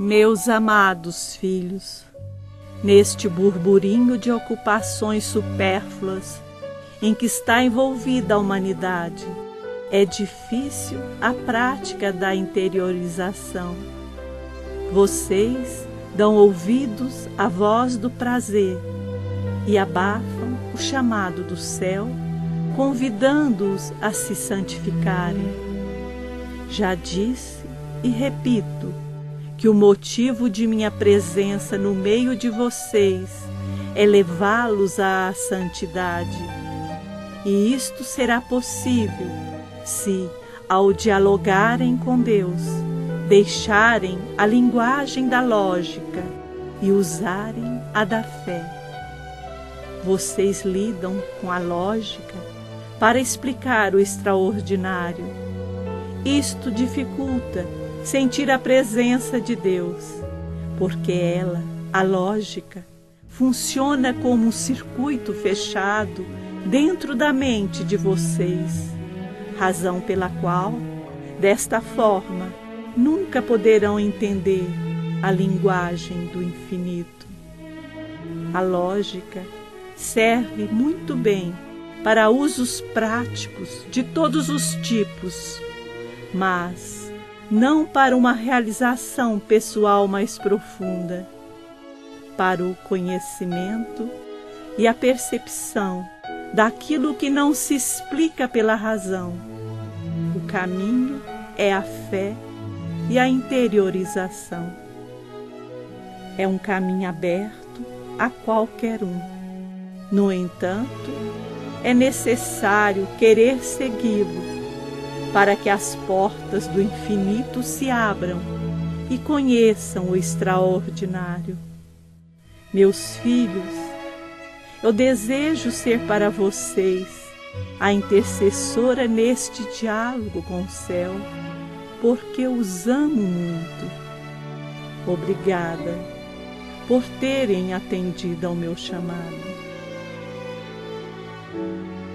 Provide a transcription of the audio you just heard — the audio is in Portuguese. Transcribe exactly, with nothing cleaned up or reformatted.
Meus amados filhos, neste burburinho de ocupações supérfluas em que está envolvida a humanidade, é difícil a prática da interiorização. Vocês dão ouvidos à voz do prazer e abafam o chamado do céu, convidando-os a se santificarem. Já disse e repito que o motivo de minha presença no meio de vocês é levá-los à santidade. E isto será possível se, ao dialogarem com Deus, deixarem a linguagem da lógica e usarem a da fé. Vocês lidam com a lógica para explicar o extraordinário. Isto dificulta sentir a presença de Deus, porque ela, a lógica, funciona como um circuito fechado dentro da mente de vocês, razão pela qual, desta forma, nunca poderão entender a linguagem do infinito. A lógica serve muito bem para usos práticos de todos os tipos, mas não para uma realização pessoal mais profunda, para o conhecimento e a percepção daquilo que não se explica pela razão. O caminho é a fé e a interiorização. É um caminho aberto a qualquer um. No entanto, é necessário querer segui-lo para que as portas do infinito se abram e conheçam o extraordinário. Meus filhos, eu desejo ser para vocês a intercessora neste diálogo com o céu, porque os amo muito. Obrigada por terem atendido ao meu chamado.